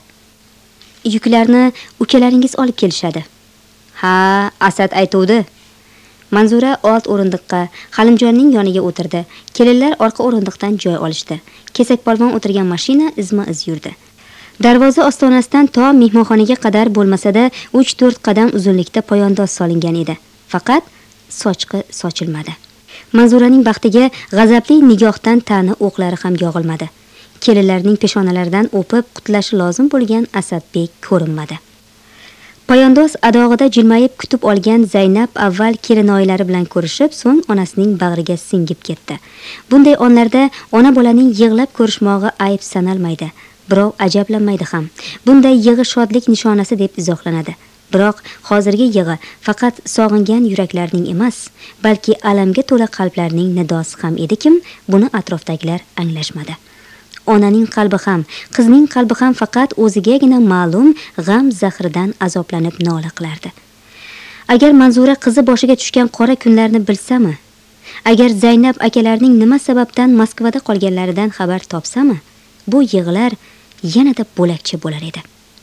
Yuklarni ukalaringiz olib kelishadi. Ha, Asad aytuvdi. Manzura old o'rindiqqa, Halimjonning yoniga o'tirdi. Kelinlar orqa o'rindiqdan joy olishdi. Kesak polvon o'tirgan mashina izma-iz yurdi. Darvoza ostonasidan to mehmonxonaga qadar bo'lmasa-da uch to'rt qadam uzunlikda poyondoz solingan edi. Faqat sochqi sochilmadi. Manzuraning baxtiga g'azabli nigohdan ta'ni o'qlari ham yog'ilmadi. Kelinlarning peshonalaridan o'pib qutlashi lozim bo'lgan Asadbek ko'rinmadi. Poyondoz adog'ida jilmayib kutib olgan Zaynab avval kelinoylari bilan ko'rishib, so'ng onasining bag'riga singib ketdi. Bunday onlarda ona bolaning yig'lab ko'rishmog'i ayb sanalmaydi. Birov ajablanmaydi ham. Bunday yig'i shodlik nishonasi deb izohlanadi. Biroq hozirgi yig'i faqat sog'ingan yuraklarning emas, balki alamga to'la qalblarning nidosi ham edikim, buni atrofdagilar anglashmadi. Onaning qalbi ham, qizning qalbi ham faqat o'zigagina ma'lum g'am zahridan azoblanib nola qilardi. Agar Manzura qizi boshiga tushgan qora kunlarni bilsami, agar Zaynab akalarning nima sababdan Moskvada qolganlaridan xabar topsami, bu yig'lar yanada bo'lakcha bo'lar edi.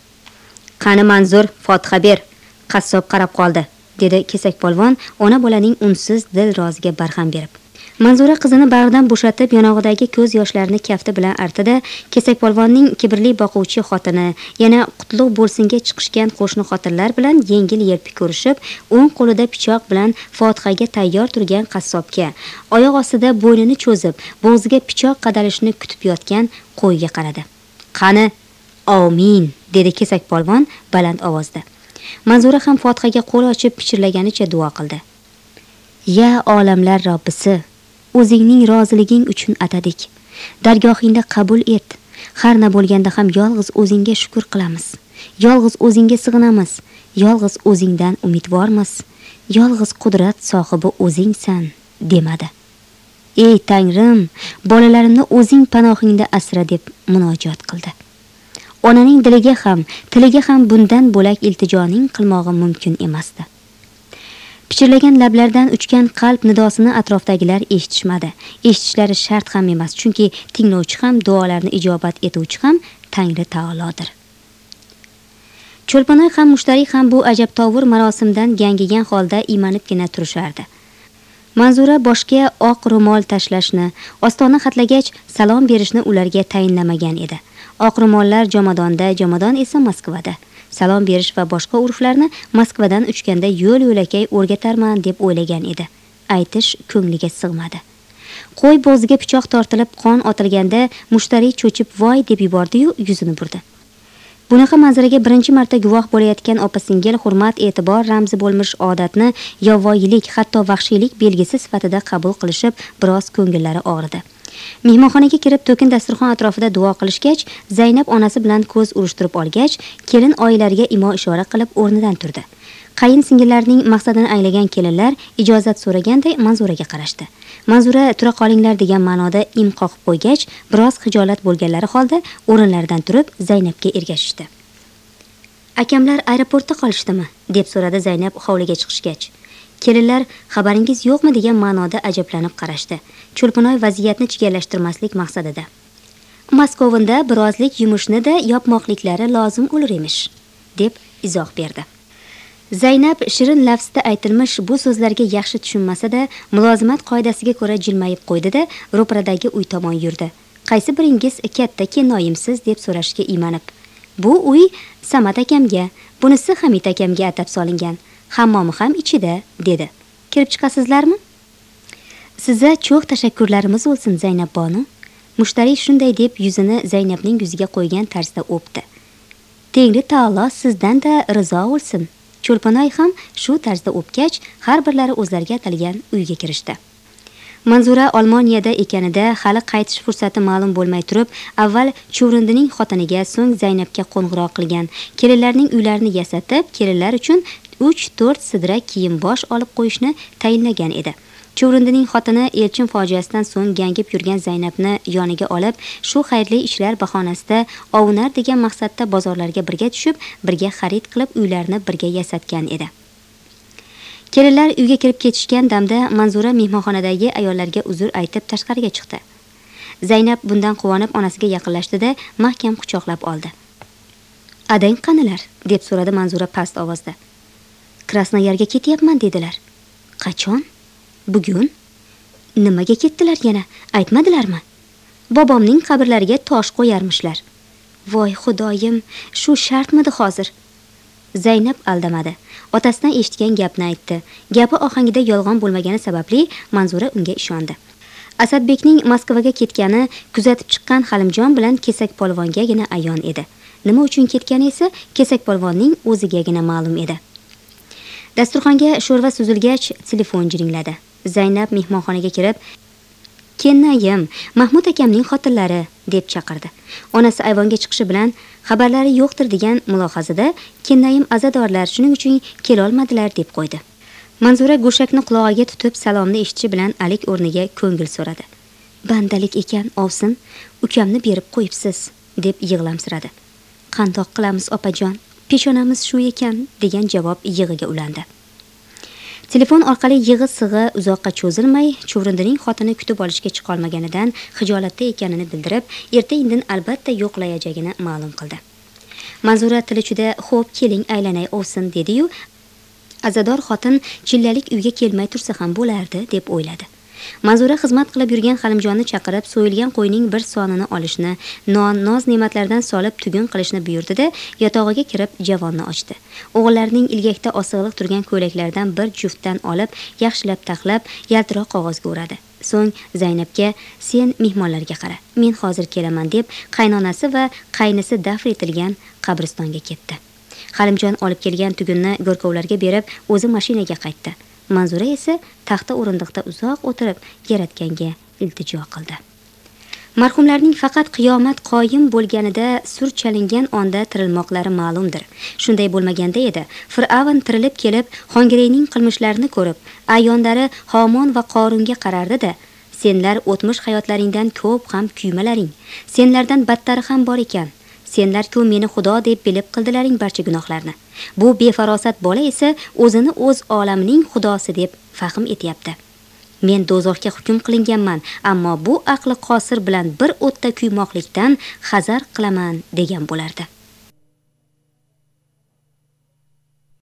Qani Manzur, Fotiha ber, qassob qarab qoldi, dedi kesak polvon ona bolaning unsiz dil roziga barham berib. Manzura qizini bag'ridan bo'shatib, yonog'idagi ko'z yoshlarini kafti bilan artdi-da, kesak polvonning kibrli boquvchi xotini, yana qutlug' bo'lsinga chiqishgan qo'shni xotinlar bilan yengil-yelpi ko'rishib, o'ng qo'lida pichoq bilan Fotihaga tayyor turgan qassobga, oyoq ostida bo'ynini cho'zib, bo'g'ziga pichoq qadalishini kutib yotgan qo'yga qaradi. Qani, amin, dedi kesak polvon baland ovozda. Manzura ham Fotihaga qo'l ochib pichirlaganicha duo qildi. Ya olamlar Robbisi, o'zingning roziliging uchun atadik. Dargohingda qabul et. Har na bo'lganda ham yolg'iz o'zingga shukr qilamiz. Yolg'iz o'zingga sig'inamiz. Yolg'iz o'zingdan umidvormiz. Yolg'iz qudrat sohibi o'zingsan, demadi. Ey Tangrim, bolalarimni o'zing panohingda asra deb munojot qildi. Onaning diliga ham, tiliga ham bundan bo'lak iltijoning qilmog'i mumkin emasdi. Pichirlagan lablardan uchgan qalb nidosini atrofdagilar eshitishmadi. Eshitishlari shart ham emas, chunki tinglovchi ham, duolarni ijobat etuvchi ham Tangri taolodir. Cho'lponoy ham, mushtariy ham bu ajabtovur marosimdan gangigan holda iymanibgina turishardi. Manzura boshga oq ro'mol tashlashni, ostona xatlagach salom berishni ularga tayinlamagan edi. Oq ro'mollar jomadonda, jomadon esa Moskvada. Salom berish va boshqa urflarni Moskvadan uchganda yo'l-yo'lakay o'rgatarman deb o'ylagan edi. Aytish ko'ngliga sig'madi. Qo'y bo'g'ziga pichoq tortilib qon otilganda mushtariy cho'chib voy deb yubordi-yu yuzini burdi. Bunaqa manzaraga birinchi marta guvoh bo'layotgan opa-singil hurmat, e'tibor ramzi bo'lmish odatni yovvoyilik, hatto vahshiylik belgisi sifatida qabul qilishib, biroz ko'ngillari og'ridi. Mehmonxonaga kirib to'kin dasturxon atrofida duo qilishgach, Zaynab onasi bilan ko'z urishtirib olgach, kelin oilariga imo ishora qilib o'rnidan turdi. Qayin singillarining maqsadini anglagan kelinlar ijozat so'raganday Manzuraga qarashdi. Manzura tura qolinglar degan ma'noda im qoqib qo'ygach, biroz xijolat bo'lganlari holda o'rinlaridan turib Zaynabga ergashishdi. "Akamlar aeroportda qolishdimi?" deb so'radi Zaynab hovliga chiqishgach. Kelinlar "Xabaringiz yo'qmi?" degan ma'noda ajablanib qarashdi. Cho'lponoy vaziyatni chigallashtirmaslik maqsadida: "Moskvada birozlik yumushni-da yopmoqliklari lozim o'lar emish", deb izoh berdi. Zaynab shirin lafzda aytilmish bu so'zlarga yaxshi tushunmasa-da, mulozimat qoidasiga ko'ra jilmayib qo'ydi-da, ro'paradagi uy tomon yurdi. "Qaysi biringiz katta kennoyimsiz?" deb so'rashga iymanib. "Bu uy Samat akamga, bunisi Hamid akamga atab solingan. Hammomi ham ichida", dedi. "Kirib chiqasizlarmi?" "Sizga cho'q tashakkurlarimiz bo'lsin, Zaynab bonu." Mushtariy shunday deb yuzini Zaynabning yuziga qo'ygan tarzda o'pdi. "Tengri taolo sizdan-da rizo bo'lsin." Cho'lponoy ham shu tarzda o'pgach, har birlari o'zlariga atalgan uyga kirishdi. Manzura Olmoniyada ekanida hali qaytish fursati ma'lum bo'lmay turib, avval chuvrindining xotiniga, so'ng Zaynabga qo'ng'iroq qilgan. Kelinlarning uylarini yasatib, kelinlar uchun uch to'rt sidra kiyim-bosh olib qo'yishni tayinlagan edi. Chuvrindining xotini elchin fojiasidan so'ng gangib yurgan Zaynabni yoniga olib, shu xayrli ishlar bahonasida ovunar degan maqsadda bozorlarga birga tushib, birga xarid qilib, uylarni birga yasatgan edi. Kelinlar uyga kirib ketishgan damda Manzura mehmonxonadagi ayollarga uzr aytib tashqariga chiqdi. Zaynab bundan quvonib onasiga yaqinlashdi-da, mahkam quchoqlab oldi. "Adang qanilar?" deb so'radi Manzura past ovozda. "Krasnoyarga ketyapman" dedilar. "Qachon?" "Bugun." "Nimaga ketdilar yana? Aytmadilarmi?" "Bobomning qabrlariga tosh qo'yarmishlar." "Voy xudoyim, shu shartmidi hozir?" Zaynab aldamadi. Otasidan eshitgan gapni aytdi. Gapi ohangida yolg'on bo'lmagani sababli Manzura unga ishondi. Asadbekning Moskvaga ketgani kuzatib chiqqan Halimjon bilan Kesakpolvongagina ayon edi. Nima uchun ketgani esa Kesakpolvonning o'zigagina ma'lum edi. Dasturxonga sho'rva suzilgach, telefon jiringladi. Zaynab mehmonxonaga kirib, "Kennayim, Mahmud akamning xotinlari", deb chaqirdi. Onasi ayvonga chiqishi bilan xabarlari yo'qdir degan mulohazada "Kennayim azadorlar, shuning uchun kela olmadilar" deb qo'ydi. Manzura go'shakni qulog'iga tutib salomni eshitishi bilan alik o'rniga ko'ngil so'radi. "Bandalik ekan, ovsin, ukamni berib qo'yibsiz", deb yig'lamsiradi. "Qandoq qilamiz opajon? Peshonamiz shu ekan", degan javob yig'iga ulandi. Telefon orqali yig'i-sig'i uzoqqa cho'zilmay, chuvrindining xotini kutib olishga chiqolmaganidan xijolatda ekanini bildirib, erta-indin albatta yo'qlayajagini ma'lum qildi. Manzura tili juda "Xo'p, keling aylanay ovsin", dedi-yu, azador xotin chillalik uyga kelmay tursa ham bo'lardi deb o'yladi. Manzura xizmat qilib yurgan Halimjonni chaqirib, so'yilgan qo'yning bir sonini olishni, non, noz ne'matlardan solib tugun qilishni buyurdi-da, yotog'iga kirib javonni ochdi. O'g'illarining ilgakda osig'liq turgan ko'ylaklardan bir juftdan olib, yaxshilab taxlab, yaltiroq qog'ozga o'radi. So'ng Zaynabga "Sen mehmonlarga qara, men hozir kelaman", deb qaynonasi va qaynisi dafn etilgan qabristonga ketdi. Halimjon olib kelgan tugunni go'rkovlarga berib, o'zi mashinaga qaytdi. Manzura esa taxta o'rindiqda uzoq o'tirib, Yaratganga iltijo qildi. Marhumlarning faqat qiyomat qoyim bo'lganida sur chalingan onda tirilmoqlari ma'lumdir. Shunday bo'lmaganda edi, Fir'avn tirilib kelib, Xongireyning qilmishlarini ko'rib, ayonlari Homon va Qorunga qarardi-da, senlar o'tmish hayotlaringdan ko'p ham kuymalaring, senlardan battari ham bor ekan. Senlar-ku meni Xudo deb bilib qildilaring barcha gunohlarni. Bu befarosat bola esa o'zini o'z olamining xudosi deb fahm etyapti. Men do'zaxga hukm qilinganman, ammo bu aqli qosir bilan bir o'tda kuymoqlikdan hazar qilaman degan bo'lardi.